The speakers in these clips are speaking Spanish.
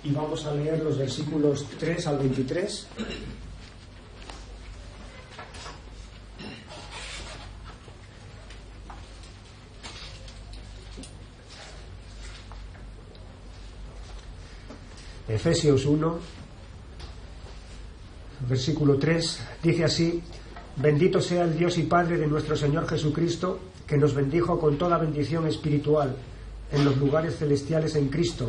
y vamos a leer los versículos 3 al 23. Efesios 1, versículo 3, dice así: Bendito sea el Dios y Padre de nuestro Señor Jesucristo, que nos bendijo con toda bendición espiritual en los lugares celestiales en Cristo,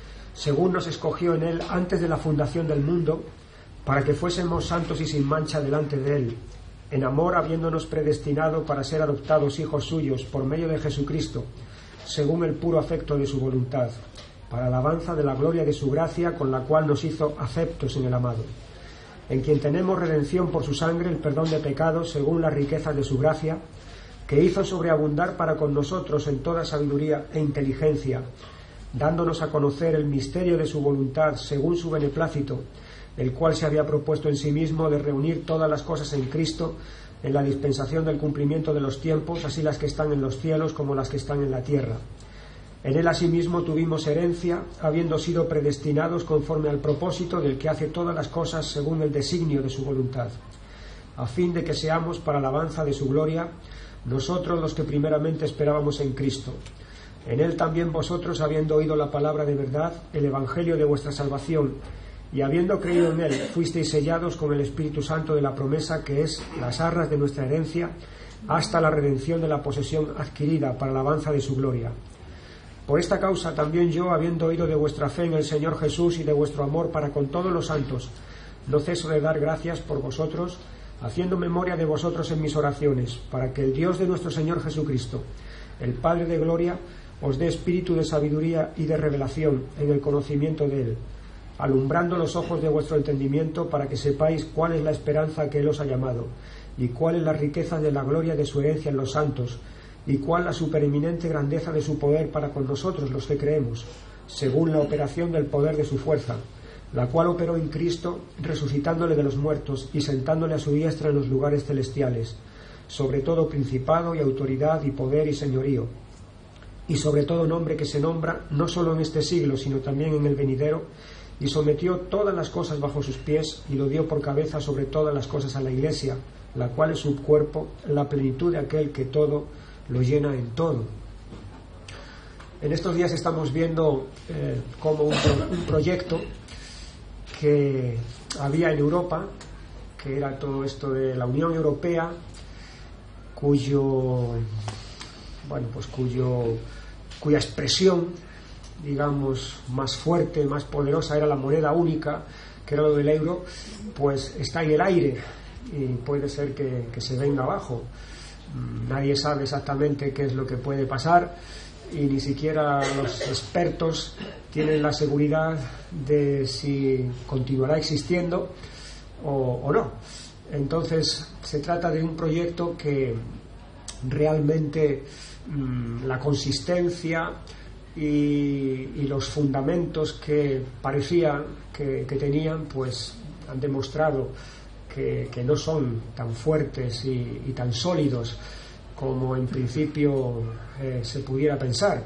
según nos escogió en Él antes de la fundación del mundo, para que fuésemos santos y sin mancha delante de Él, en amor habiéndonos predestinado para ser adoptados hijos suyos por medio de Jesucristo, según el puro afecto de su voluntad, para alabanza de la gloria de su gracia, con la cual nos hizo aceptos en el amado, en quien tenemos redención por su sangre, el perdón de pecados, según la riqueza de su gracia, que hizo sobreabundar para con nosotros en toda sabiduría e inteligencia, dándonos a conocer el misterio de su voluntad, según su beneplácito, el cual se había propuesto en sí mismo de reunir todas las cosas en Cristo, en la dispensación del cumplimiento de los tiempos, así las que están en los cielos como las que están en la tierra. En él asimismo tuvimos herencia, habiendo sido predestinados conforme al propósito del que hace todas las cosas según el designio de su voluntad, a fin de que seamos para alabanza de su gloria, nosotros los que primeramente esperábamos en Cristo. En él también vosotros, habiendo oído la palabra de verdad, el evangelio de vuestra salvación, y habiendo creído en él, fuisteis sellados con el Espíritu Santo de la promesa, que es las arras de nuestra herencia, hasta la redención de la posesión adquirida para alabanza de su gloria. Por esta causa también yo, habiendo oído de vuestra fe en el Señor Jesús y de vuestro amor para con todos los santos, no ceso de dar gracias por vosotros, haciendo memoria de vosotros en mis oraciones, para que el Dios de nuestro Señor Jesucristo, el Padre de gloria, os dé espíritu de sabiduría y de revelación en el conocimiento de Él, alumbrando los ojos de vuestro entendimiento, para que sepáis cuál es la esperanza que Él os ha llamado, y cuál es la riqueza de la gloria de su herencia en los santos, y cuál la supereminente grandeza de su poder para con nosotros los que creemos, según la operación del poder de su fuerza, la cual operó en Cristo, resucitándole de los muertos y sentándole a su diestra en los lugares celestiales, sobre todo principado y autoridad y poder y señorío, y sobre todo nombre que se nombra, no solo en este siglo, sino también en el venidero, y sometió todas las cosas bajo sus pies, y lo dio por cabeza sobre todas las cosas a la Iglesia, la cual es su cuerpo, la plenitud de aquel que todo lo llena en todo. En estos días estamos viendo como un proyecto que había en Europa, que era todo esto de la Unión Europea, cuya expresión, digamos, más fuerte, más poderosa era la moneda única, que era lo del euro, pues está en el aire y puede ser que se venga abajo. Nadie sabe exactamente qué es lo que puede pasar y ni siquiera los expertos tienen la seguridad de si continuará existiendo o no. Entonces se trata de un proyecto que realmente la consistencia y los fundamentos que parecía que tenían, pues han demostrado que no son tan fuertes y tan sólidos como en principio se pudiera pensar.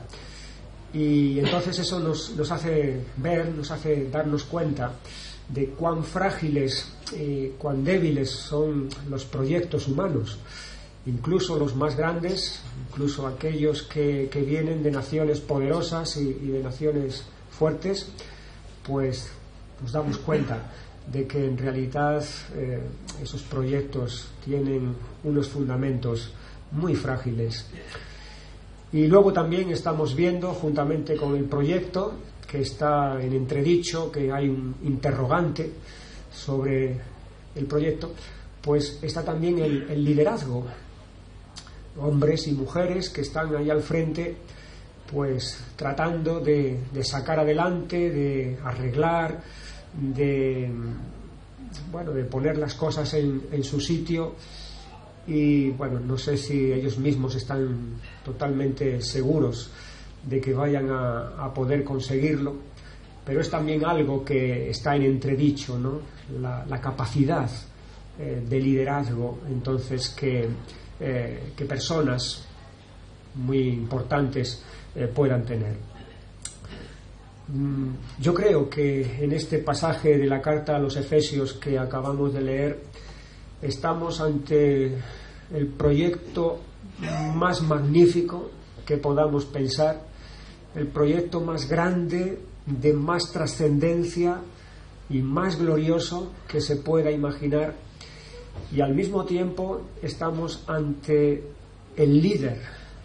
Y entonces eso nos hace ver, nos hace darnos cuenta de cuán frágiles y cuán débiles son los proyectos humanos, incluso los más grandes, incluso aquellos que vienen de naciones poderosas y de naciones fuertes, pues nos damos cuenta de que en realidad esos proyectos tienen unos fundamentos muy frágiles. Y luego también estamos viendo, juntamente con el proyecto, que está en entredicho, que hay un interrogante sobre el proyecto, pues está también el liderazgo, hombres y mujeres que están ahí al frente, pues tratando de sacar adelante, de arreglar, de poner las cosas en su sitio. Y bueno, no sé si ellos mismos están totalmente seguros de que vayan a poder conseguirlo, pero es también algo que está en entredicho, ¿no? La capacidad de liderazgo, entonces que personas muy importantes puedan tener. Yo creo que en este pasaje de la carta a los Efesios que acabamos de leer estamos ante el proyecto más magnífico que podamos pensar, el proyecto más grande, de más trascendencia y más glorioso que se pueda imaginar, y al mismo tiempo estamos ante el líder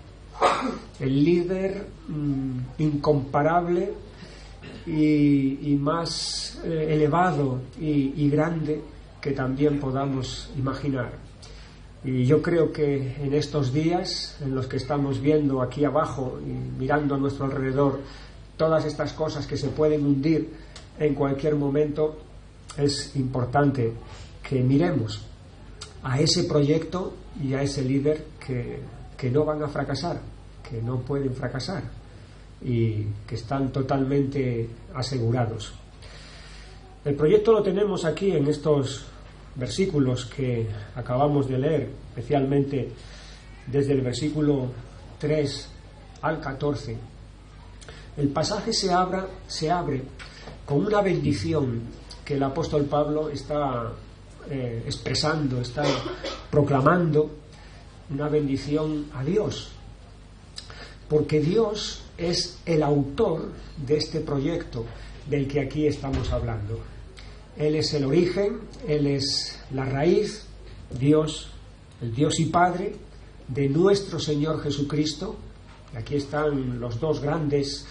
incomparable y más elevado y grande que también podamos imaginar. Y yo creo que en estos días en los que estamos viendo aquí abajo y mirando a nuestro alrededor todas estas cosas que se pueden hundir en cualquier momento, es importante que miremos a ese proyecto y a ese líder que no van a fracasar, que no pueden fracasar y que están totalmente asegurados. El proyecto lo tenemos aquí en estos versículos que acabamos de leer, especialmente desde el versículo 3 al 14. El pasaje se abre con una bendición que el apóstol Pablo está expresando, está proclamando, una bendición a Dios, porque Dios es el autor de este proyecto del que aquí estamos hablando. Él es el origen, Él es la raíz, Dios, el Dios y Padre de nuestro Señor Jesucristo. Y aquí están los dos grandes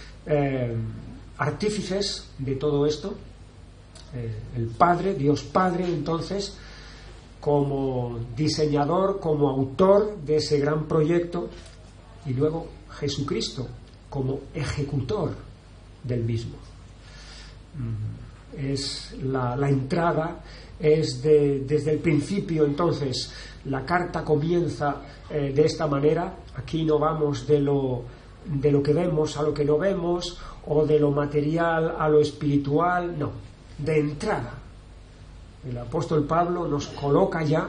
artífices de todo esto, el Padre, Dios Padre, entonces, como diseñador, como autor de ese gran proyecto, y luego Jesucristo como ejecutor del mismo. Es la entrada, es desde el principio. Entonces la carta comienza de esta manera. Aquí no vamos de lo que vemos a lo que no vemos, o de lo material a lo espiritual, no, de entrada. El apóstol Pablo nos coloca ya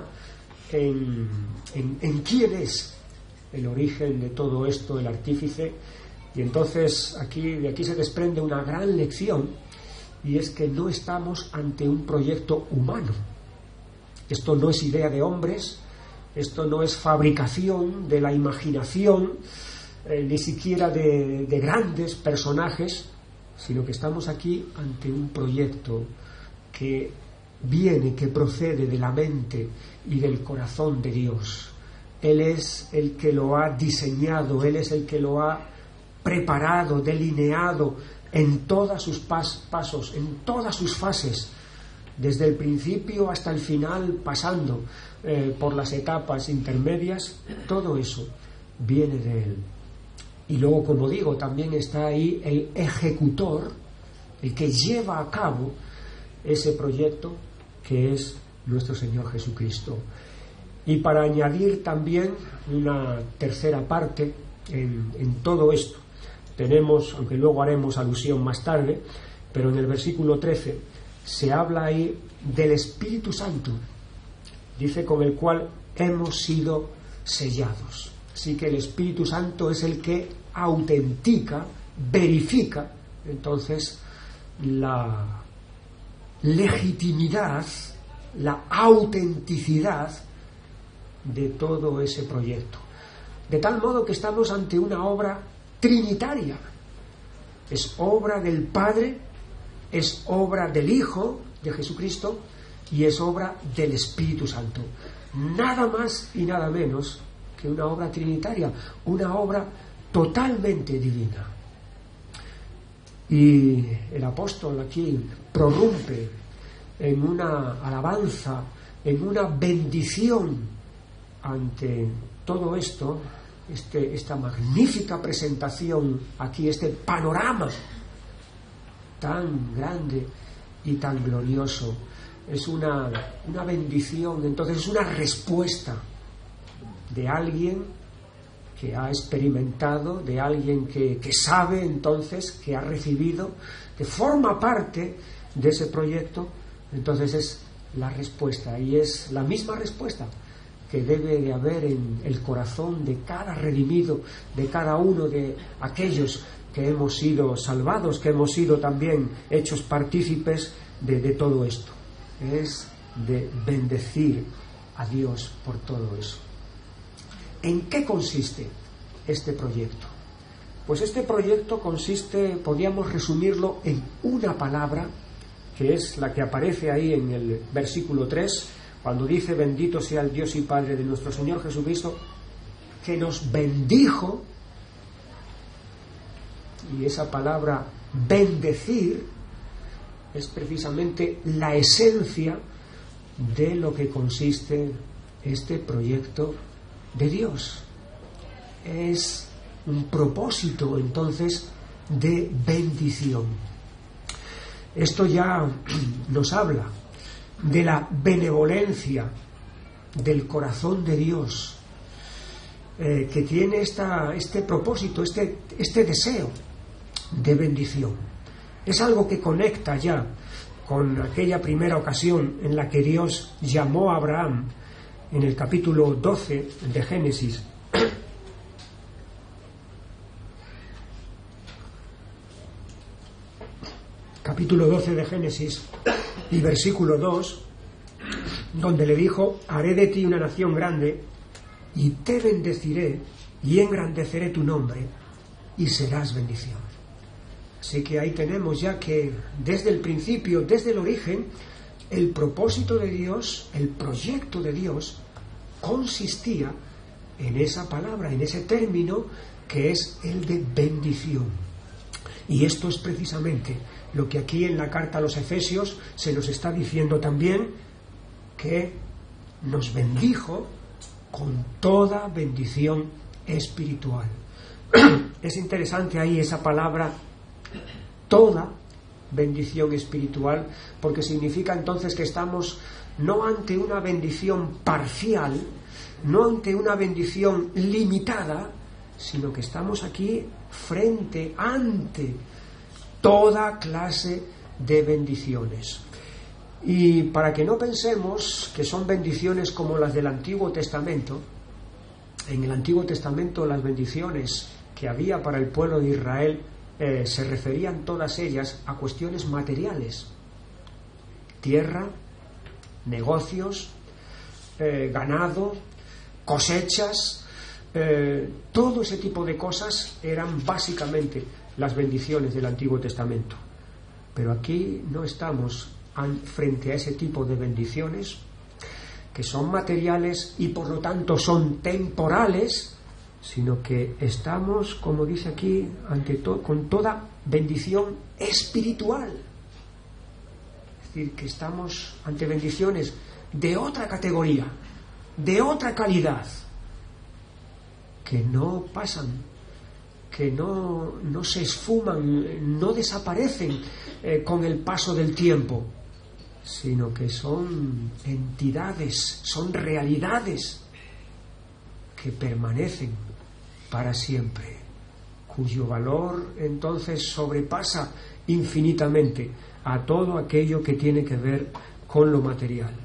en quién es el origen de todo esto, el artífice. Y entonces de aquí se desprende una gran lección, y es que no estamos ante un proyecto humano. Esto no es idea de hombres, esto no es fabricación de la imaginación, ni siquiera de grandes personajes, sino que estamos aquí ante un proyecto que que procede de la mente y del corazón de Dios. Él es el que lo ha diseñado, Él es el que lo ha preparado, delineado en todos sus pasos, en todas sus fases, desde el principio hasta el final, pasando por las etapas intermedias. Todo eso viene de Él. Y luego, como digo, también está ahí el ejecutor, el que lleva a cabo ese proyecto, que es nuestro Señor Jesucristo. Y para añadir también una tercera parte en todo esto, tenemos, aunque luego haremos alusión más tarde, pero en el versículo 13 se habla ahí del Espíritu Santo, dice, con el cual hemos sido sellados. Así que el Espíritu Santo es el que autentica, verifica entonces la legitimidad, la autenticidad de todo ese proyecto. De tal modo que estamos ante una obra trinitaria. Es obra del Padre, es obra del Hijo, de Jesucristo, y es obra del Espíritu Santo. Nada más y nada menos que una obra trinitaria, una obra totalmente divina. Y el apóstol aquí prorrumpe en una alabanza, en una bendición ante todo esto, esta magnífica presentación aquí, este panorama tan grande y tan glorioso. Es una bendición, entonces es una respuesta de alguien que ha experimentado, de alguien que sabe, entonces, que ha recibido, que forma parte de ese proyecto. Entonces es la respuesta, y es la misma respuesta que debe de haber en el corazón de cada redimido, de cada uno de aquellos que hemos sido salvados, que hemos sido también hechos partícipes de todo esto. Es de bendecir a Dios por todo eso. ¿En qué consiste este proyecto? Pues este proyecto consiste, podríamos resumirlo en una palabra, que es la que aparece ahí en el versículo 3, cuando dice: bendito sea el Dios y Padre de nuestro Señor Jesucristo, que nos bendijo. Y esa palabra bendecir es precisamente la esencia de lo que consiste este proyecto de Dios. Es un propósito entonces de bendición. Esto ya nos habla de la benevolencia del corazón de Dios, que tiene este propósito, este deseo de bendición. Es algo que conecta ya con aquella primera ocasión en la que Dios llamó a Abraham en el capítulo 12 de Génesis. Capítulo 12 de Génesis y versículo 2, donde le dijo: haré de ti una nación grande y te bendeciré y engrandeceré tu nombre y serás bendición. Así que ahí tenemos ya que desde el principio, desde el origen, el propósito de Dios, el proyecto de Dios, consistía en esa palabra, en ese término que es el de bendición. Y esto es precisamente lo que aquí en la carta a los Efesios se nos está diciendo también, que nos bendijo con toda bendición espiritual. Es interesante ahí esa palabra, toda bendición espiritual, porque significa entonces que estamos no ante una bendición parcial, no ante una bendición limitada, sino que estamos aquí ante toda clase de bendiciones. Y para que no pensemos que son bendiciones como las del Antiguo Testamento, en el Antiguo Testamento las bendiciones que había para el pueblo de Israel se referían todas ellas a cuestiones materiales: tierra, negocios, ganado, cosechas, todo ese tipo de cosas eran básicamente las bendiciones del Antiguo Testamento. Pero aquí no estamos frente a ese tipo de bendiciones que son materiales y por lo tanto son temporales, sino que estamos, como dice aquí, con toda bendición espiritual. Es decir, que estamos ante bendiciones de otra categoría, de otra calidad, que no pasan, que no se esfuman, no desaparecen con el paso del tiempo, sino que son entidades, son realidades que permanecen para siempre, cuyo valor entonces sobrepasa infinitamente a todo aquello que tiene que ver con lo material.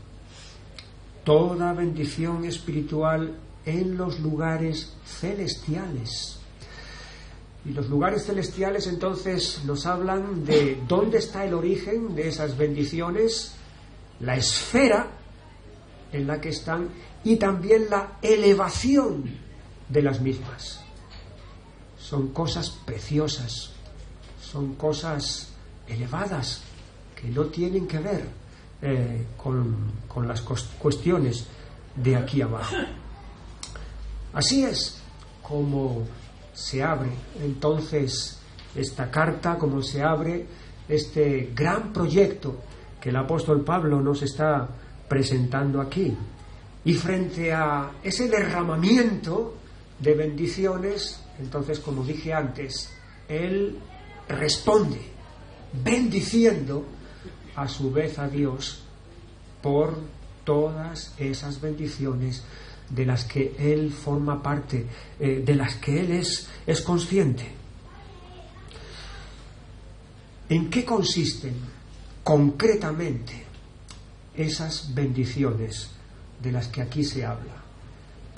Toda bendición espiritual en los lugares celestiales. Y los lugares celestiales entonces nos hablan de dónde está el origen de esas bendiciones, la esfera en la que están y también la elevación de las mismas. Son cosas preciosas, son cosas elevadas que no tienen que ver con las cuestiones de aquí abajo. Así es como se abre entonces esta carta, como se abre este gran proyecto que el apóstol Pablo nos está presentando aquí. Y frente a ese derramamiento de bendiciones, entonces, como dije antes, él responde bendiciendo a su vez a Dios por todas esas bendiciones de las que él forma parte, de las que él es consciente. ¿En qué consisten concretamente esas bendiciones de las que aquí se habla?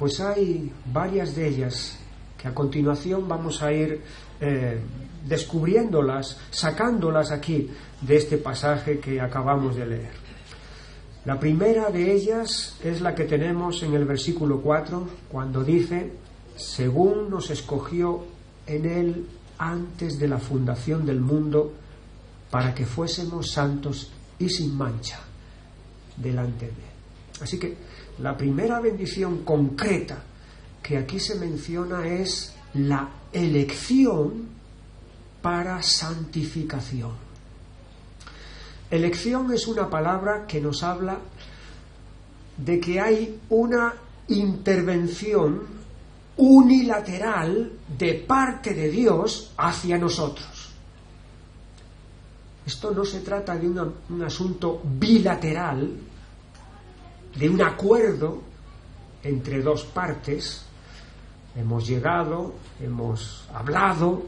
Pues hay varias de ellas que a continuación vamos a ir descubriéndolas, sacándolas aquí de este pasaje que acabamos de leer. La primera de ellas es la que tenemos en el versículo 4, cuando dice: según nos escogió en Él antes de la fundación del mundo, para que fuésemos santos y sin mancha delante de Él. Así que la primera bendición concreta que aquí se menciona es la elección para santificación. Elección es una palabra que nos habla de que hay una intervención unilateral de parte de Dios hacia nosotros. Esto no se trata de un asunto bilateral, de un acuerdo entre dos partes. Hemos llegado, hemos hablado,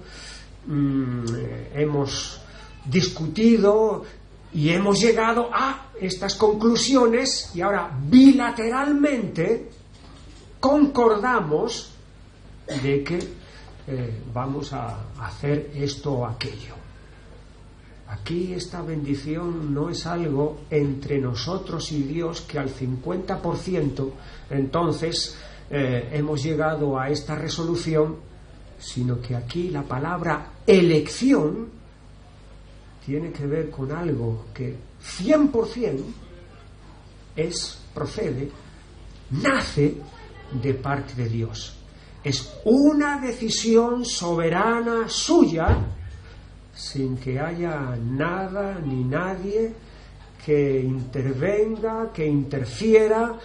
hemos discutido y hemos llegado a estas conclusiones, y ahora bilateralmente concordamos de que vamos a hacer esto o aquello. Aquí esta bendición no es algo entre nosotros y Dios, que al 50% entonces hemos llegado a esta resolución, sino que aquí la palabra elección tiene que ver con algo que 100% procede, nace de parte de Dios. Es una decisión soberana suya, sin que haya nada ni nadie que intervenga, que interfiera,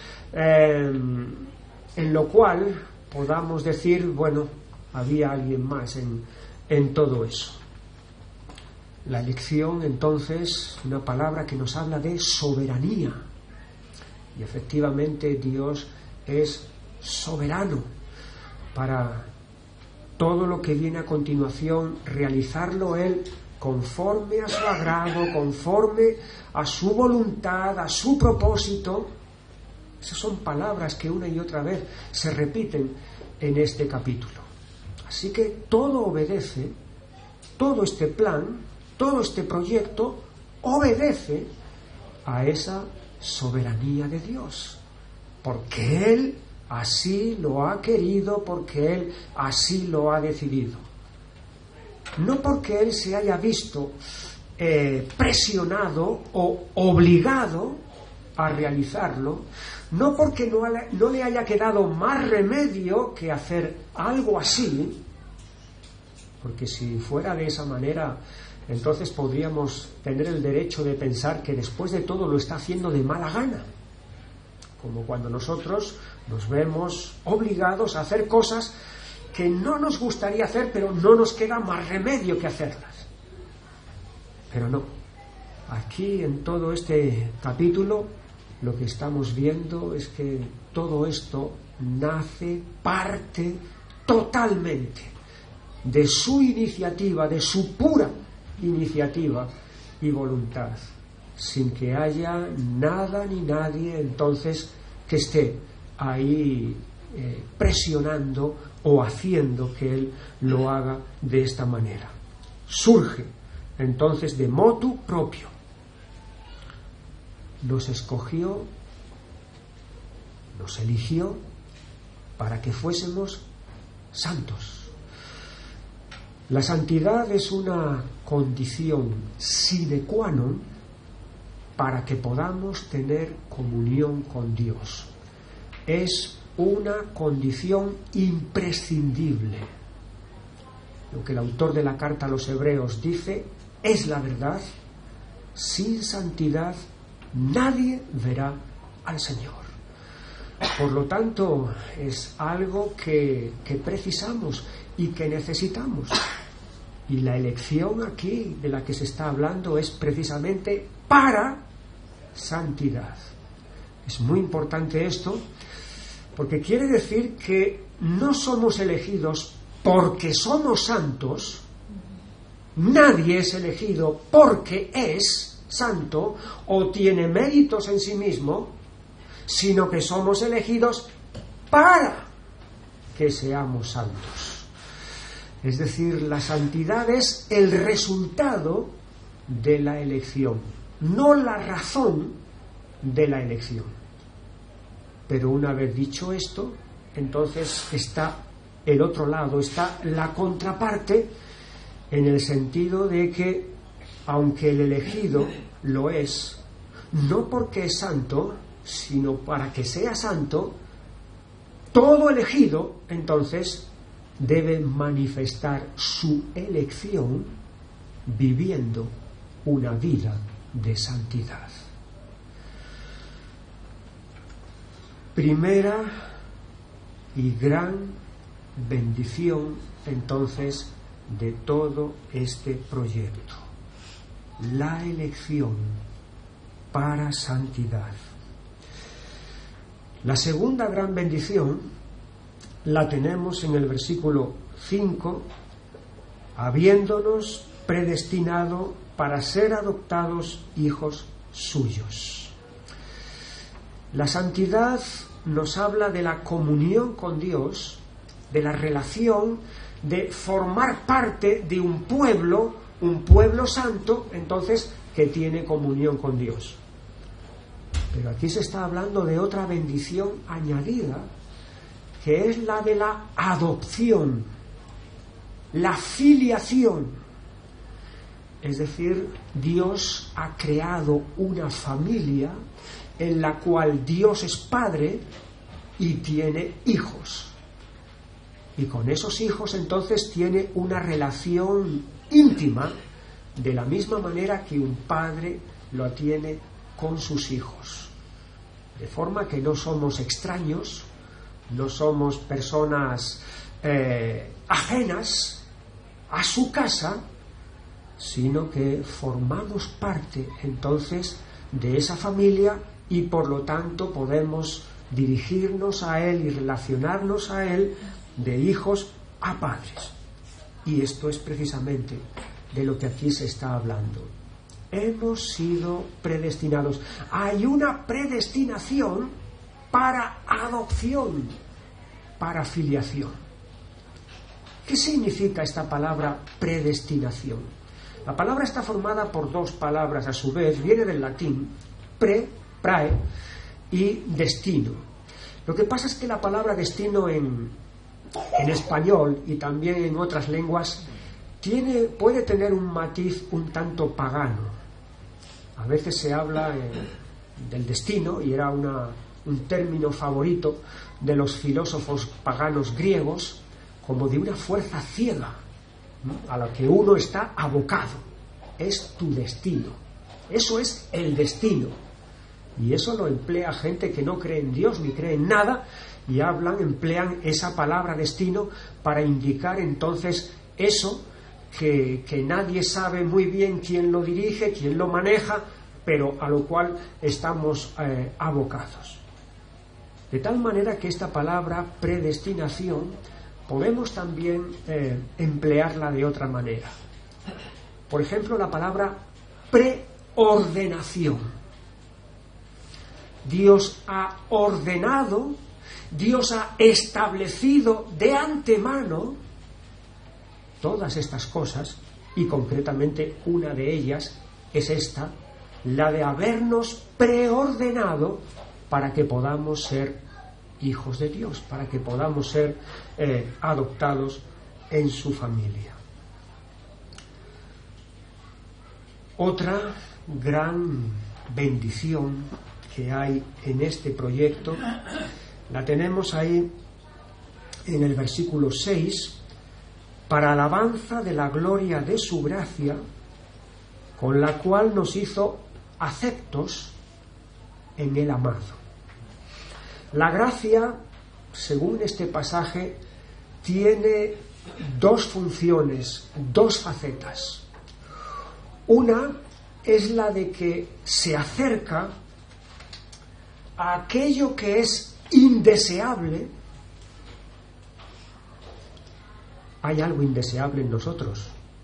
en lo cual podamos decir, bueno, había alguien más en todo eso. La elección, entonces, una palabra que nos habla de soberanía. Y efectivamente Dios es soberano para todo lo que viene a continuación, realizarlo Él conforme a su agrado, conforme a su voluntad, a su propósito. Esas son palabras que una y otra vez se repiten en este capítulo. Así que todo obedece, todo este plan, todo este proyecto obedece a esa soberanía de Dios, porque Él así lo ha querido, porque Él así lo ha decidido. No porque Él se haya visto presionado o obligado a realizarlo, no porque no le haya quedado más remedio que hacer algo así, porque si fuera de esa manera, entonces podríamos tener el derecho de pensar que después de todo lo está haciendo de mala gana, como cuando nosotros nos vemos obligados a hacer cosas que no nos gustaría hacer, pero no nos queda más remedio que hacerlas. Pero no, aquí en todo este capítulo lo que estamos viendo es que todo esto nace, parte totalmente de su iniciativa, de su pura iniciativa y voluntad, sin que haya nada ni nadie entonces que esté ahí presionando o haciendo que Él lo haga de esta manera. Surge entonces de motu propio. Nos escogió, nos eligió para que fuésemos santos. La santidad es una condición sine qua non para que podamos tener comunión con Dios. Es una condición imprescindible. Lo que el autor de la carta a los Hebreos dice es la verdad. Sin santidad nadie verá al Señor. Por lo tanto, es algo que precisamos y que necesitamos. Y la elección aquí de la que se está hablando es precisamente para santidad. Es muy importante esto, porque quiere decir que no somos elegidos porque somos santos, nadie es elegido porque es santo o tiene méritos en sí mismo, sino que somos elegidos para que seamos santos. Es decir, la santidad es el resultado de la elección, no la razón de la elección. Pero una vez dicho esto, entonces está el otro lado, está la contraparte, en el sentido de que, aunque el elegido lo es, no porque es santo, sino para que sea santo, todo elegido, entonces, debe manifestar su elección viviendo una vida de santidad. Primera y gran bendición, entonces, de todo este proyecto: la elección para santidad. La segunda gran bendición la tenemos en el versículo 5: habiéndonos predestinado para ser adoptados hijos suyos. La santidad nos habla de la comunión con Dios, de la relación, de formar parte de un pueblo santo, entonces, que tiene comunión con Dios. Pero aquí se está hablando de otra bendición añadida, que es la de la adopción, la filiación. Es decir, Dios ha creado una familia en la cual Dios es padre y tiene hijos. Y con esos hijos entonces tiene una relación íntima, de la misma manera que un padre lo tiene con sus hijos. De forma que no somos extraños, no somos personas ajenas a su casa, sino que formamos parte entonces de esa familia y por lo tanto podemos dirigirnos a Él y relacionarnos a Él de hijos a padres. Y esto es precisamente de lo que aquí se está hablando. Hemos sido predestinados. Hay una predestinación para adopción, para filiación. ¿Qué significa esta palabra predestinación? La palabra está formada por dos palabras a su vez, viene del latín, prae, y destino. Lo que pasa es que la palabra destino en español y también en otras lenguas puede tener un matiz un tanto pagano. A veces se habla del destino, y era un término favorito de los filósofos paganos griegos, como de una fuerza ciega, ¿no?, a la que uno está abocado. Es tu destino. Eso es el destino. Y eso lo emplea gente que no cree en Dios ni cree en nada, y emplean esa palabra destino para indicar entonces eso que nadie sabe muy bien quién lo dirige, quién lo maneja, pero a lo cual estamos abocados. De tal manera que esta palabra predestinación podemos también emplearla de otra manera. Por ejemplo, la palabra preordenación. Dios ha ordenado, Dios ha establecido de antemano todas estas cosas, y concretamente una de ellas es esta, la de habernos preordenado para que podamos ser hijos de Dios, para que podamos ser adoptados en su familia. Otra gran bendición que hay en este proyecto la tenemos ahí en el versículo 6: para alabanza de la gloria de su gracia, con la cual nos hizo aceptos en el amado. La gracia, según este pasaje, tiene dos funciones, dos facetas. Una es la de que se acerca a aquello que es indeseable. Hay algo indeseable en nosotros,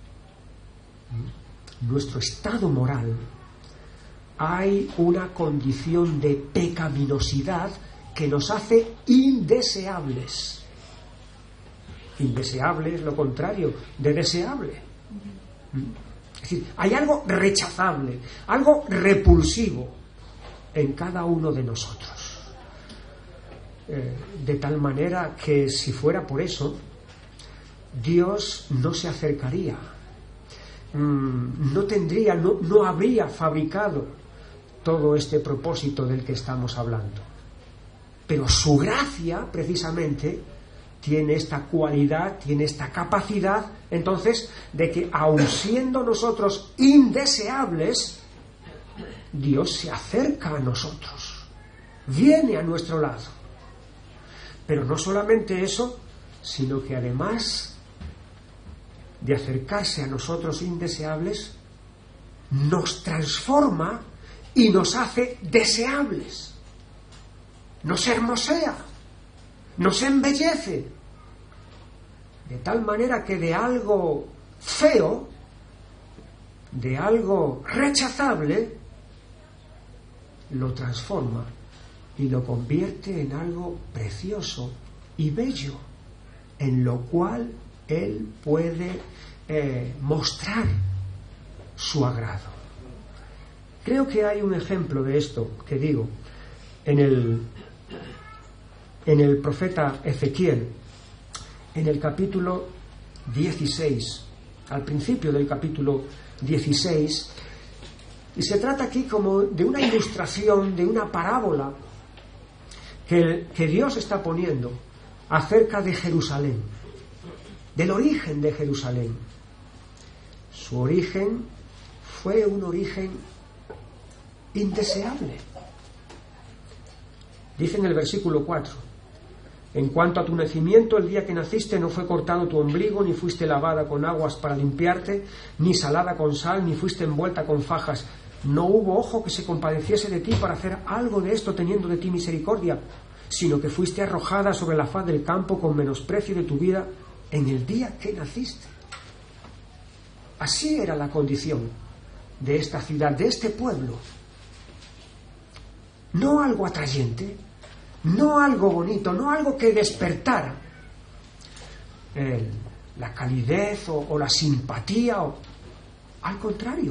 nuestro estado moral. Hay una condición de pecaminosidad que nos hace indeseables. Indeseable es lo contrario de deseable. Es decir, hay algo rechazable, algo repulsivo en cada uno de nosotros. De tal manera que si fuera por eso, Dios no se acercaría, no habría fabricado todo este propósito del que estamos hablando. Pero su gracia, precisamente, tiene esta cualidad, tiene esta capacidad, entonces, de que aun siendo nosotros indeseables, Dios se acerca a nosotros, viene a nuestro lado. Pero no solamente eso, sino que además de acercarse a nosotros indeseables, nos transforma y nos hace deseables. Nos hermosea, nos embellece, de tal manera que de algo feo, de algo rechazable, lo transforma y lo convierte en algo precioso y bello, en lo cual Él puede mostrar su agrado. Creo que hay un ejemplo de esto que digo en el profeta Ezequiel, en el capítulo 16, al principio del capítulo 16, y se trata aquí como de una ilustración, de una parábola que Dios está poniendo acerca de Jerusalén, del origen de Jerusalén. Su origen fue un origen indeseable. Dice en el versículo 4: en cuanto a tu nacimiento, el día que naciste no fue cortado tu ombligo, ni fuiste lavada con aguas para limpiarte, ni salada con sal, ni fuiste envuelta con fajas. No hubo ojo que se compadeciese de ti para hacer algo de esto teniendo de ti misericordia, sino que fuiste arrojada sobre la faz del campo con menosprecio de tu vida en el día que naciste. Así era la condición de esta ciudad, de este pueblo. No algo atrayente, no algo bonito, no algo que despertara la calidez o la simpatía, al contrario.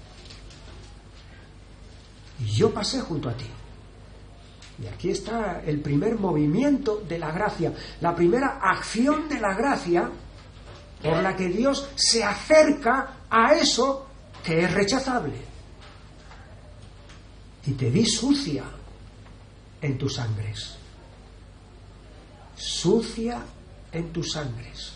Y yo pasé junto a ti. Y aquí está el primer movimiento de la gracia, la primera acción de la gracia por la que Dios se acerca a eso que es rechazable. Y te vi sucia en tus sangres. Sucia en tus sangres.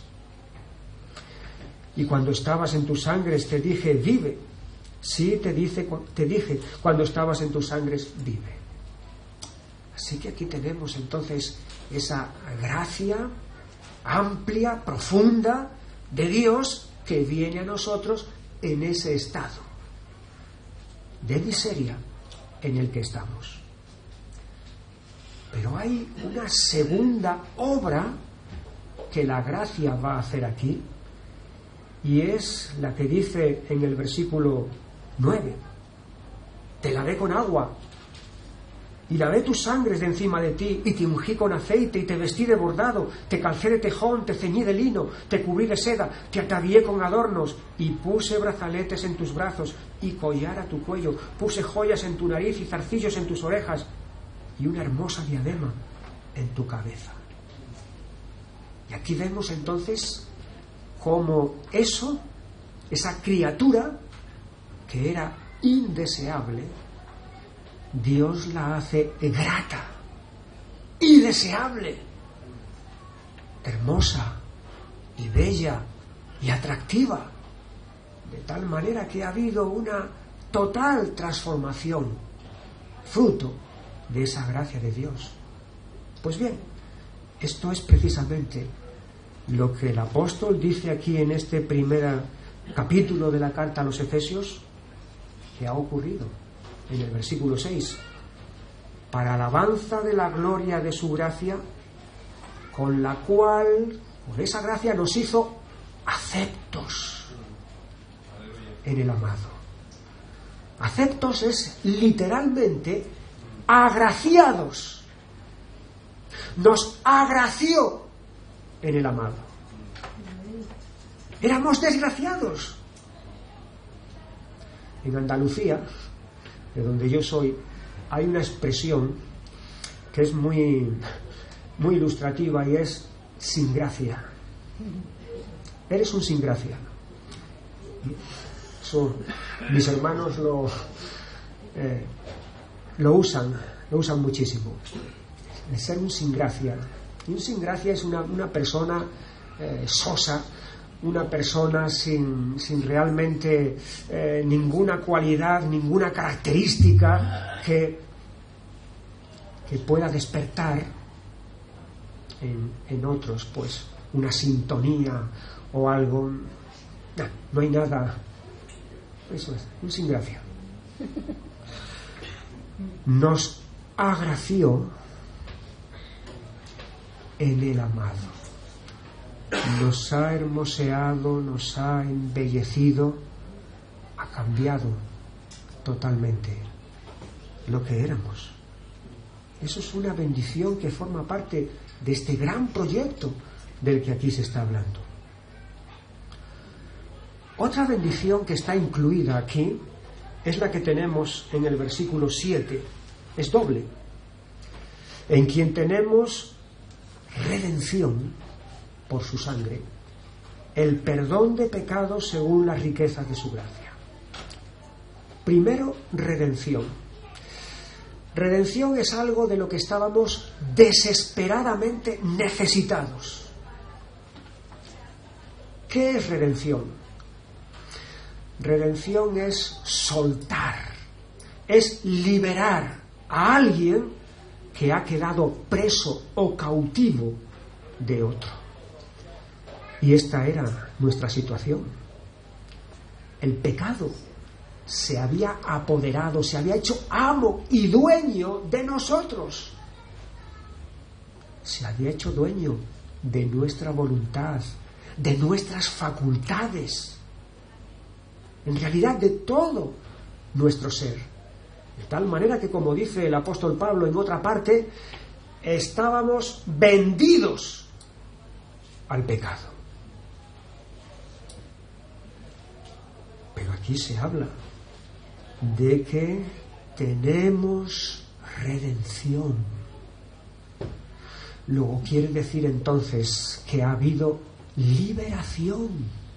Y cuando estabas en tus sangres te dije, vive. Sí, te dije, cuando estabas en tus sangres, vive. Así que aquí tenemos entonces esa gracia amplia, profunda de Dios que viene a nosotros en ese estado de miseria en el que estamos. Pero hay una segunda obra que la gracia va a hacer aquí, y es la que dice en el versículo 9: te lavé con agua y lavé tus sangres de encima de ti, y te ungí con aceite, y te vestí de bordado, te calcé de tejón, te ceñí de lino, te cubrí de seda, te atavié con adornos, y puse brazaletes en tus brazos y collar a tu cuello, puse joyas en tu nariz y zarcillos en tus orejas y una hermosa diadema en tu cabeza. Y aquí vemos entonces cómo esa criatura que era indeseable, Dios la hace grata y deseable, hermosa y bella y atractiva, de tal manera que ha habido una total transformación, fruto de esa gracia de Dios. Pues bien, esto es precisamente lo que el apóstol dice aquí en este primer capítulo de la carta a los Efesios, que ha ocurrido en el versículo 6: para alabanza de la gloria de su gracia, con la cual, por esa gracia, nos hizo aceptos en el amado. Aceptos es literalmente agraciados, nos agració en el amado. Éramos desgraciados. En Andalucía, de donde yo soy, hay una expresión que es muy, muy ilustrativa y es sin gracia. Eres un sin gracia. Eso, mis hermanos lo usan muchísimo. El ser un sin gracia. Y un sin gracia es una persona sosa, una persona sin realmente ninguna cualidad, ninguna característica que pueda despertar en otros pues una sintonía o algo. No hay nada. Eso es, un sin gracia. Nos agració en el amado. Nos ha hermoseado, nos ha embellecido, ha cambiado totalmente lo que éramos. Eso es una bendición que forma parte de este gran proyecto del que aquí se está hablando. Otra bendición que está incluida aquí es la que tenemos en el versículo 7. Es doble. En quien tenemos redención por su sangre, el perdón de pecados según las riquezas de su gracia. Primero, redención. Redención es algo de lo que estábamos desesperadamente necesitados. ¿Qué es redención? Redención es soltar, es liberar a alguien que ha quedado preso o cautivo de otro. Y esta era nuestra situación. El pecado se había apoderado, se había hecho amo y dueño de nosotros. Se había hecho dueño de nuestra voluntad, de nuestras facultades, en realidad de todo nuestro ser. De tal manera que, como dice el apóstol Pablo en otra parte, estábamos vendidos al pecado. Pero aquí se habla de que tenemos redención. Luego quiere decir entonces que ha habido liberación,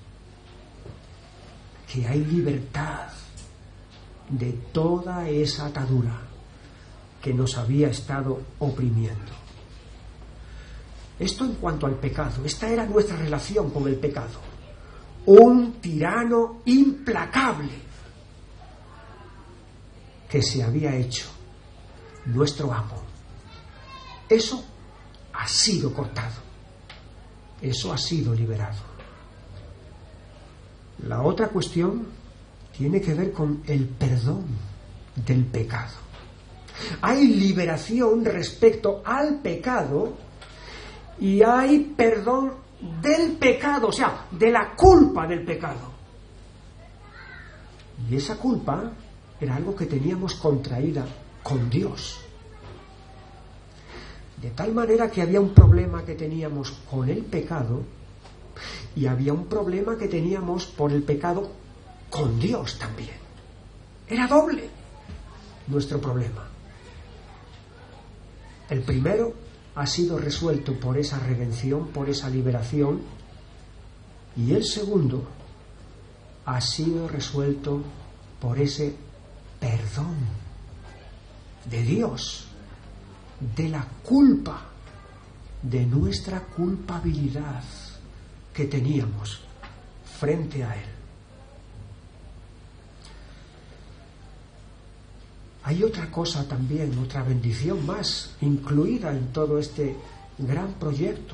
que hay libertad de toda esa atadura que nos había estado oprimiendo. Esto en cuanto al pecado. Esta era nuestra relación con el pecado. Un tirano implacable que se había hecho nuestro amo. Eso ha sido cortado. Eso ha sido liberado. La otra cuestión tiene que ver con el perdón del pecado. Hay liberación respecto al pecado y hay perdón del pecado, o sea, de la culpa del pecado. Y esa culpa era algo que teníamos contraída con Dios. De tal manera que había un problema que teníamos con el pecado y había un problema que teníamos por el pecado con Dios también. Era doble nuestro problema. El primero ha sido resuelto por esa redención, por esa liberación, y el segundo ha sido resuelto por ese perdón de Dios, de la culpa, de nuestra culpabilidad que teníamos frente a Él. Hay otra cosa también, otra bendición más incluida en todo este gran proyecto.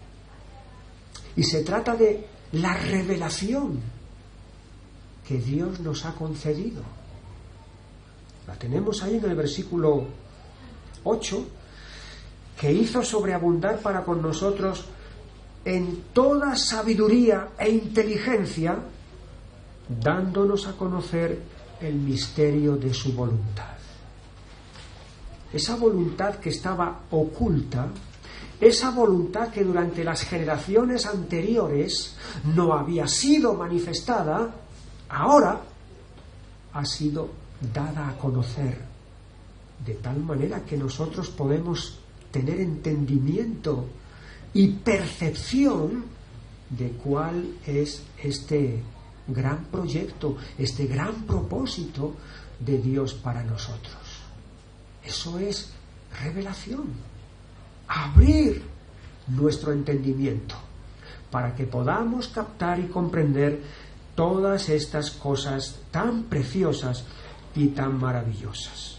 Y se trata de la revelación que Dios nos ha concedido. La tenemos ahí en el versículo 8, que hizo sobreabundar para con nosotros en toda sabiduría e inteligencia, dándonos a conocer el misterio de su voluntad. Esa voluntad que estaba oculta esa voluntad que durante las generaciones anteriores no había sido manifestada, ahora ha sido dada a conocer, de tal manera que nosotros podemos tener entendimiento y percepción de cuál es este gran proyecto, este gran propósito de Dios para nosotros. Eso es revelación. Abrir nuestro entendimiento para que podamos captar y comprender todas estas cosas tan preciosas y tan maravillosas.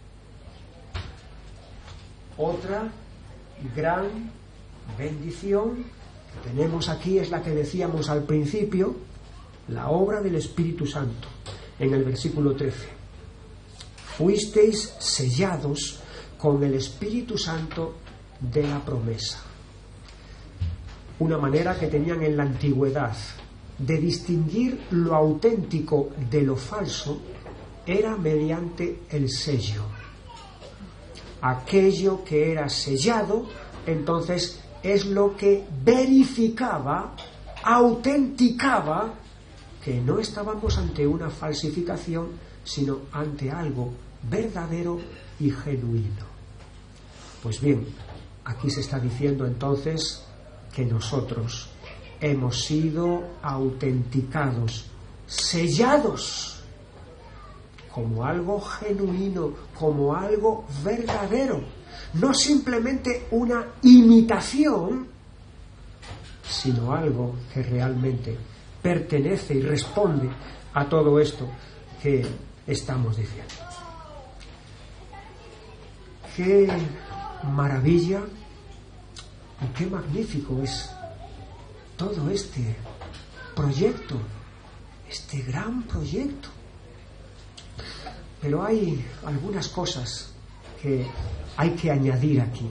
Otra gran bendición que tenemos aquí es la que decíamos al principio, la obra del Espíritu Santo, en el versículo 13. Fuisteis sellados con el Espíritu Santo de la promesa. Una manera que tenían en la antigüedad de distinguir lo auténtico de lo falso era mediante el sello. Aquello que era sellado, entonces, es lo que verificaba, autenticaba que no estábamos ante una falsificación, sino ante algo verdadero y genuino. Pues bien, aquí se está diciendo entonces que nosotros hemos sido autenticados, sellados como algo genuino, como algo verdadero, no simplemente una imitación, sino algo que realmente pertenece y responde a todo esto que estamos diciendo. Qué maravilla y qué magnífico es todo este proyecto, este gran proyecto. Pero hay algunas cosas que hay que añadir aquí.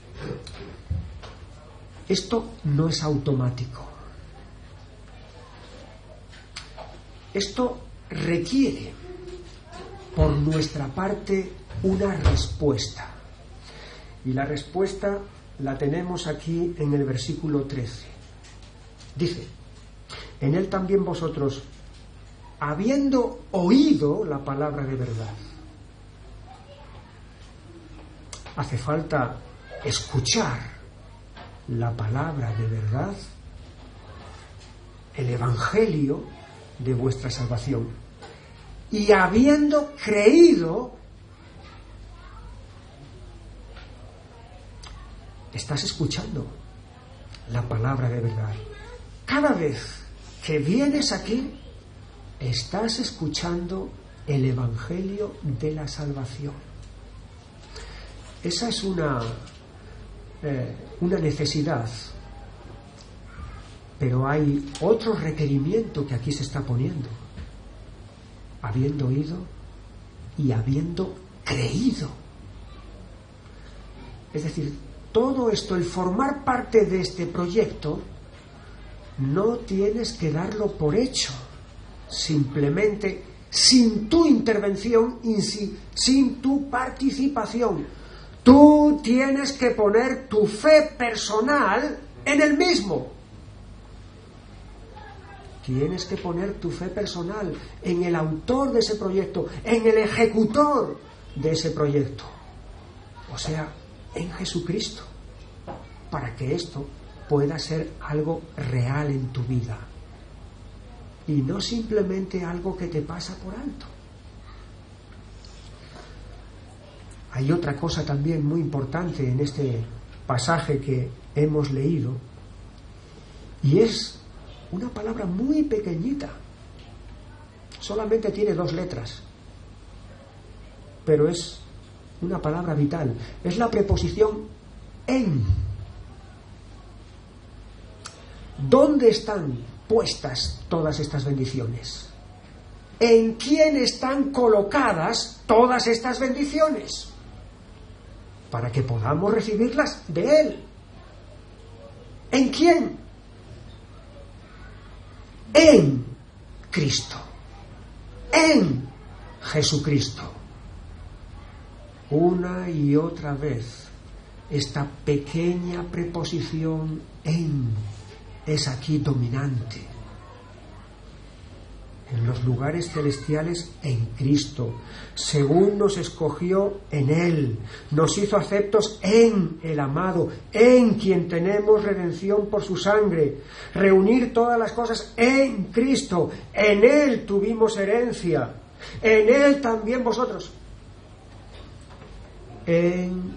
Esto no es automático. Esto requiere por nuestra parte una respuesta. Y la respuesta la tenemos aquí en el versículo 13. Dice: en él también vosotros, habiendo oído la palabra de verdad. Hace falta escuchar la palabra de verdad, el evangelio de vuestra salvación, y habiendo creído. Estás escuchando la palabra de verdad. Cada vez que vienes aquí, estás escuchando el evangelio de la salvación. Esa es una necesidad, pero hay otro requerimiento que aquí se está poniendo: habiendo oído y habiendo creído. Es decir, todo esto, el formar parte de este proyecto, no tienes que darlo por hecho, simplemente sin tu intervención y sin tu participación. Tú tienes que poner tu fe personal en el mismo. Tienes que poner tu fe personal en el autor de ese proyecto, en el ejecutor de ese proyecto. O sea, en Jesucristo, para que esto pueda ser algo real en tu vida y no simplemente algo que te pasa por alto. Hay otra cosa también muy importante en este pasaje que hemos leído, y es una palabra muy pequeñita, solamente tiene 2 letras, pero es una palabra vital. Es la preposición en. ¿Dónde están puestas todas estas bendiciones? ¿En quién están colocadas todas estas bendiciones? Para que podamos recibirlas de Él. ¿En quién? En Cristo. En Jesucristo. Una y otra vez esta pequeña preposición en es aquí dominante. En los lugares celestiales en Cristo, según nos escogió en Él, nos hizo aceptos en el amado, en quien tenemos redención por su sangre, reunir todas las cosas en Cristo, en Él tuvimos herencia, en Él también vosotros. En,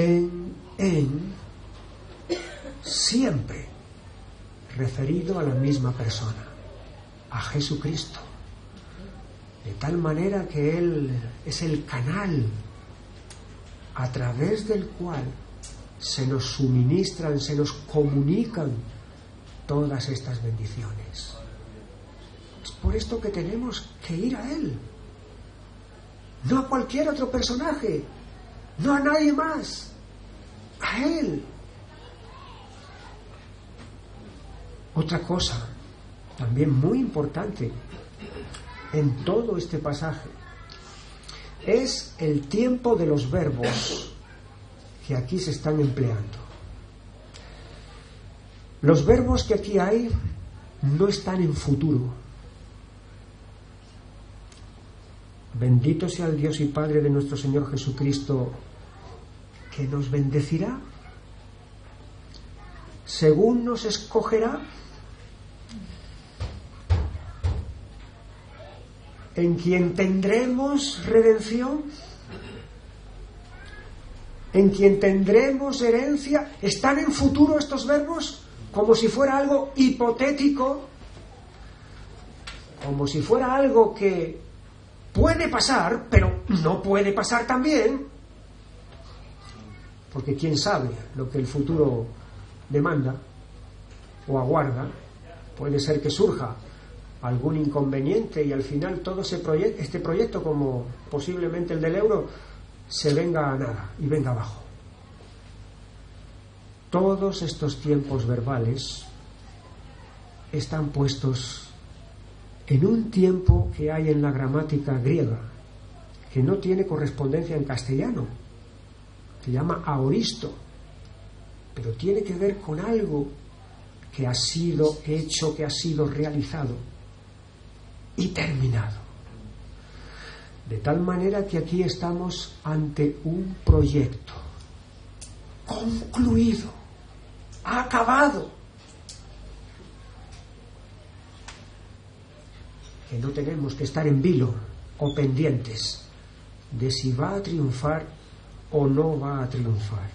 siempre referido a la misma persona, a Jesucristo, de tal manera que Él es el canal a través del cual se nos suministran, se nos comunican todas estas bendiciones. Es por esto que tenemos que ir a Él, no a cualquier otro personaje, no a nadie más, a Él. Otra cosa también muy importante en todo este pasaje es el tiempo de los verbos que aquí se están empleando. Los verbos que aquí hay no están en futuro. Bendito sea el Dios y Padre de nuestro Señor Jesucristo, que nos bendecirá, según nos escogerá, en quien tendremos redención, en quien tendremos herencia. ¿Están en futuro estos verbos? Como si fuera algo hipotético, como si fuera algo que puede pasar, pero no puede pasar también, porque quién sabe lo que el futuro demanda o aguarda. Puede ser que surja algún inconveniente y al final todo este proyecto, como posiblemente el del euro, se venga a nada y venga abajo. Todos estos tiempos verbales están puestos en un tiempo que hay en la gramática griega, que no tiene correspondencia en castellano. Se llama aoristo, pero tiene que ver con algo que ha sido hecho, que ha sido realizado y terminado. De tal manera que aquí estamos ante un proyecto concluido, acabado, que no tenemos que estar en vilo o pendientes de si va a triunfar o no va a triunfar.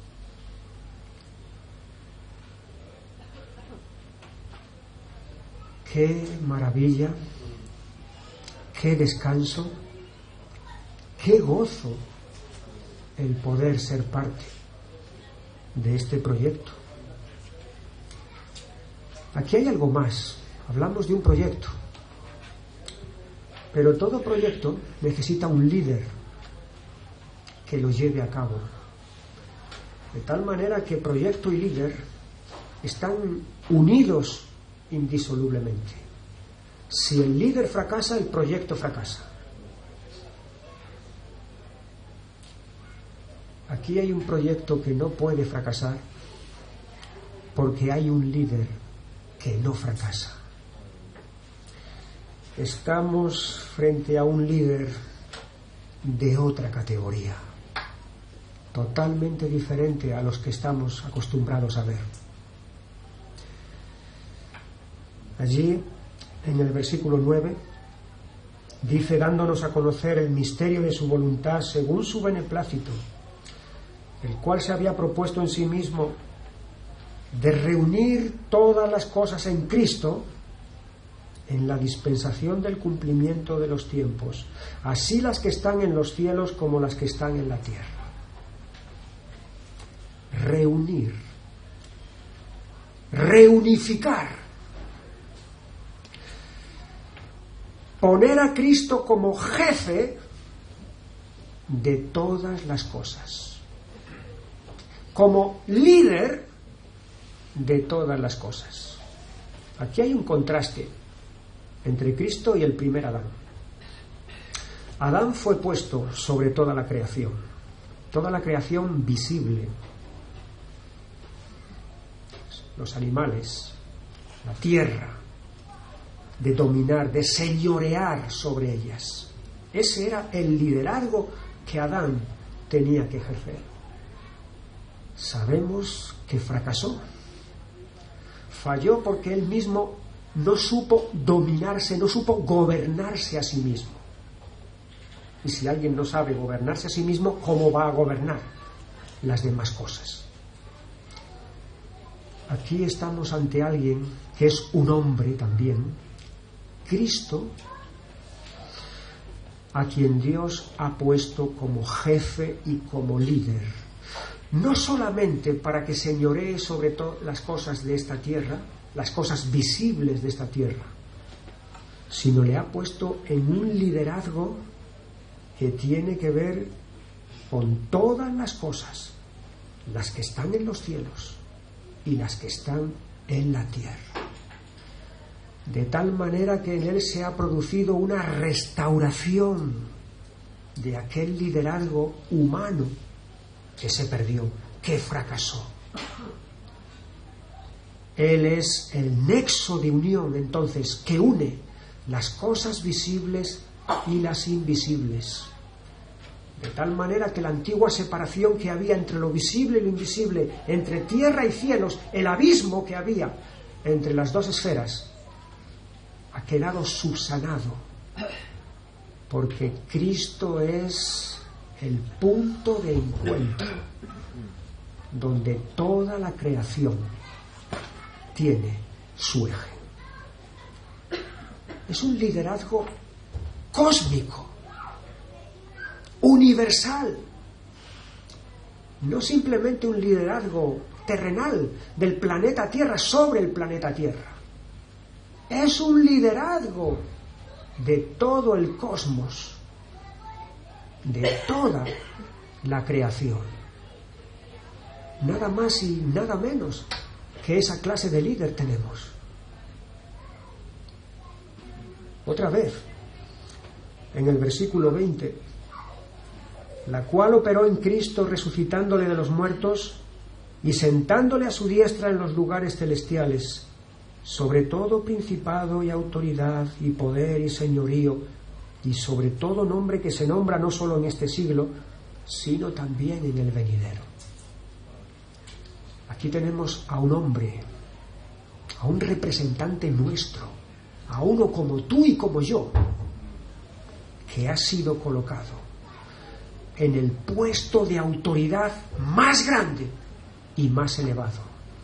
Qué maravilla, qué descanso, qué gozo el poder ser parte de este proyecto. Aquí hay algo más. Hablamos de un proyecto, pero todo proyecto necesita un líder que lo lleve a cabo. De tal manera que proyecto y líder están unidos indisolublemente. Si el líder fracasa, el proyecto fracasa. Aquí hay un proyecto que no puede fracasar porque hay un líder que no fracasa. Estamos frente a un líder de otra categoría, totalmente diferente a los que estamos acostumbrados a ver. Allí, en el versículo 9, dice: dándonos a conocer el misterio de su voluntad según su beneplácito, el cual se había propuesto en sí mismo de reunir todas las cosas en Cristo, en la dispensación del cumplimiento de los tiempos, así las que están en los cielos como las que están en la tierra. Reunir, reunificar, poner a Cristo como jefe de todas las cosas, como líder de todas las cosas. Aquí hay un contraste entre Cristo y el primer Adán. Adán fue puesto sobre toda la creación visible, los animales, la tierra, de dominar, de señorear sobre ellas. Ese era el liderazgo que Adán tenía que ejercer. Sabemos que fracasó. Falló porque él mismo no supo dominarse, no supo gobernarse a sí mismo. Y si alguien no sabe gobernarse a sí mismo, ¿cómo va a gobernar las demás cosas? Aquí estamos ante alguien que es un hombre también, Cristo, a quien Dios ha puesto como jefe y como líder, no solamente para que señoree sobre todas las cosas de esta tierra, las cosas visibles de esta tierra, sino le ha puesto en un liderazgo que tiene que ver con todas las cosas, las que están en los cielos y las que están en la tierra. De tal manera que en él se ha producido una restauración de aquel liderazgo humano que se perdió, que fracasó. Él es el nexo de unión, entonces, que une las cosas visibles y las invisibles. De tal manera que la antigua separación que había entre lo visible y lo invisible, entre tierra y cielos, el abismo que había entre las dos esferas, ha quedado subsanado, porque Cristo es el punto de encuentro donde toda la creación tiene su eje. Es un liderazgo cósmico, universal, no simplemente un liderazgo terrenal del planeta Tierra sobre el planeta Tierra. Es un liderazgo de todo el cosmos, de toda la creación. Nada más y nada menos que esa clase de líder tenemos. Otra vez, en el versículo 20, la cual operó en Cristo resucitándole de los muertos y sentándole a su diestra en los lugares celestiales, sobre todo principado y autoridad y poder y señorío, y sobre todo nombre que se nombra no solo en este siglo, sino también en el venidero. Aquí tenemos a un hombre, a un representante nuestro, a uno como tú y como yo, que ha sido colocado en el puesto de autoridad más grande y más elevado,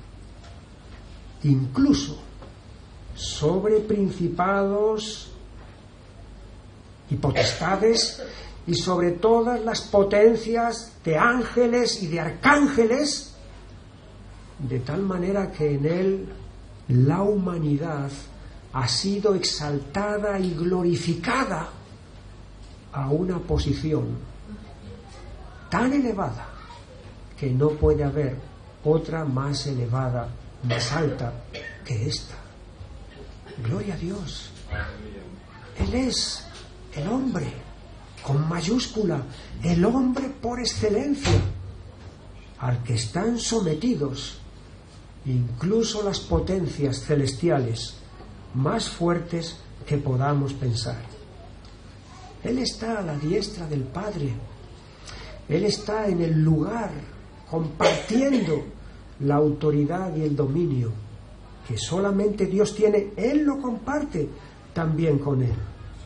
incluso sobre principados y potestades y sobre todas las potencias de ángeles y de arcángeles, de tal manera que en él la humanidad ha sido exaltada y glorificada a una posición tan elevada que no puede haber otra más elevada, más alta que esta. Gloria a Dios. Él es el hombre con mayúscula, el hombre por excelencia, al que están sometidos incluso las potencias celestiales más fuertes que podamos pensar. Él está a la diestra del Padre. Él está en el lugar compartiendo la autoridad y el dominio que solamente Dios tiene. Él lo comparte también con él.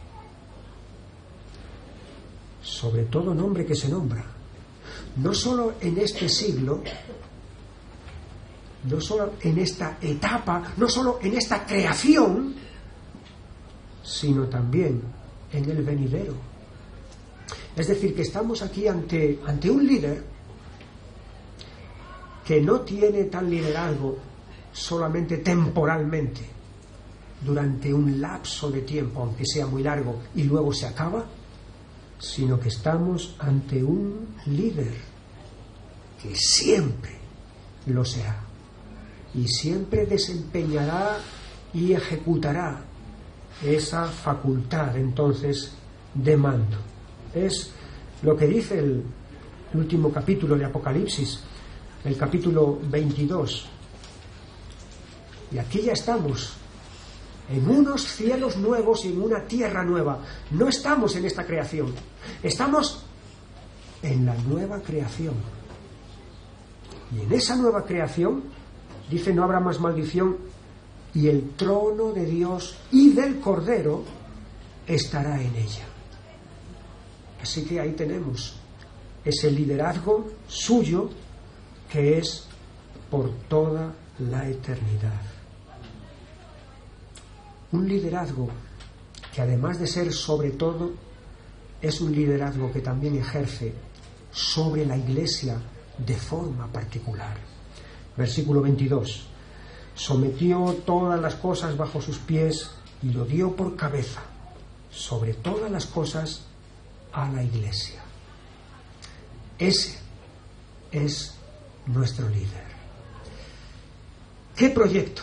Sobre todo nombre que se nombra, no solo en este siglo, no solo en esta etapa, no solo en esta creación, sino también en el venidero. Es decir, que estamos aquí ante un líder que no tiene tal liderazgo solamente temporalmente, durante un lapso de tiempo, aunque sea muy largo, y luego se acaba, sino que estamos ante un líder que siempre lo será y siempre desempeñará y ejecutará esa facultad entonces de mando. Es lo que dice el último capítulo de Apocalipsis, el capítulo 22, Y aquí ya estamos, en unos cielos nuevos y en una tierra nueva. No estamos en esta creación, estamos en la nueva creación. Y en esa nueva creación, dice, no habrá más maldición, y el trono de Dios y del Cordero estará en ella. Así que ahí tenemos ese liderazgo suyo que es por toda la eternidad. Un liderazgo que, además de ser sobre todo, es un liderazgo que también ejerce sobre la Iglesia de forma particular. Versículo 22. Sometió todas las cosas bajo sus pies y lo dio por cabeza sobre todas las cosas a la Iglesia. Ese es nuestro líder. ¿Qué proyecto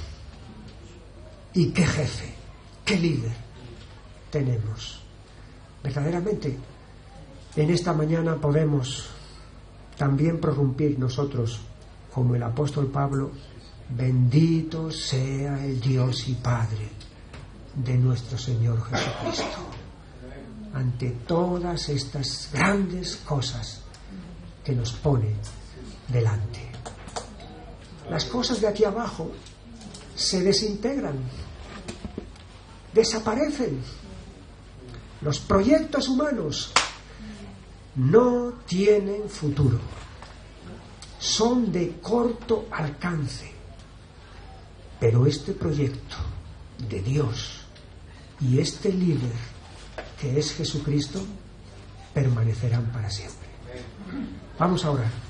y qué jefe, qué líder tenemos? Verdaderamente, en esta mañana podemos también prorrumpir nosotros, como el apóstol Pablo: bendito sea el Dios y Padre de nuestro Señor Jesucristo. Ante todas estas grandes cosas que nos pone delante. Las cosas de aquí abajo se desintegran, desaparecen. Los proyectos humanos no tienen futuro, son de corto alcance. Pero este proyecto de Dios y este líder que es Jesucristo permanecerán para siempre. Vamos a orar.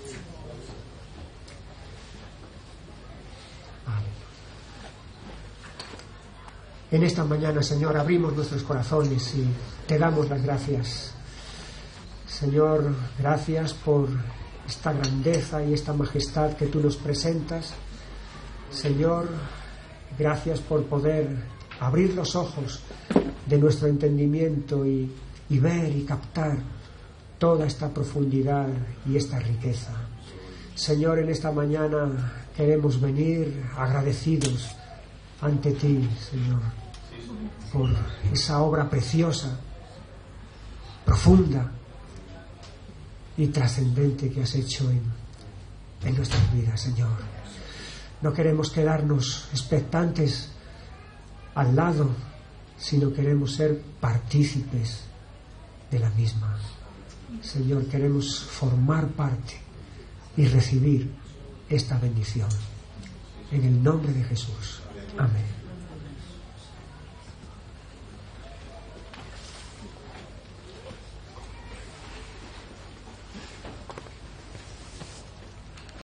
En esta mañana, Señor, abrimos nuestros corazones y te damos las gracias. Señor, gracias por esta grandeza y esta majestad que tú nos presentas. Señor, gracias por poder abrir los ojos de nuestro entendimiento y ver y captar toda esta profundidad y esta riqueza. Señor, en esta mañana queremos venir agradecidos ante ti, Señor, por esa obra preciosa, profunda y trascendente que has hecho en nuestras vidas, Señor. No queremos quedarnos expectantes al lado, sino queremos ser partícipes de la misma. Señor, queremos formar parte y recibir esta bendición. En el nombre de Jesús. Amén.